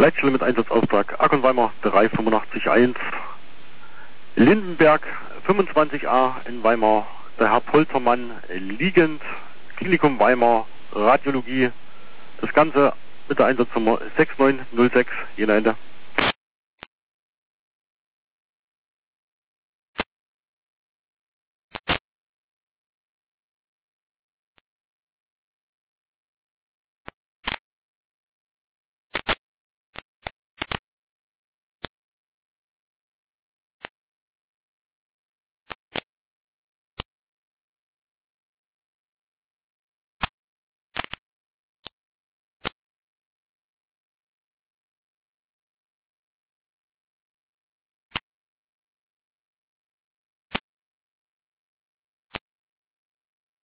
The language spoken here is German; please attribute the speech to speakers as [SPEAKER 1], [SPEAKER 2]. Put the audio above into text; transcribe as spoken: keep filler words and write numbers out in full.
[SPEAKER 1] Leitstelle mit Einsatzauftrag Ackenweimar drei fünf acht eins, Lindenberg fünfundzwanzig a in Weimar, der Herr Poltermann liegend, Klinikum Weimar, Radiologie, das Ganze mit der Einsatznummer sechs neun null sechs, Jena Ende.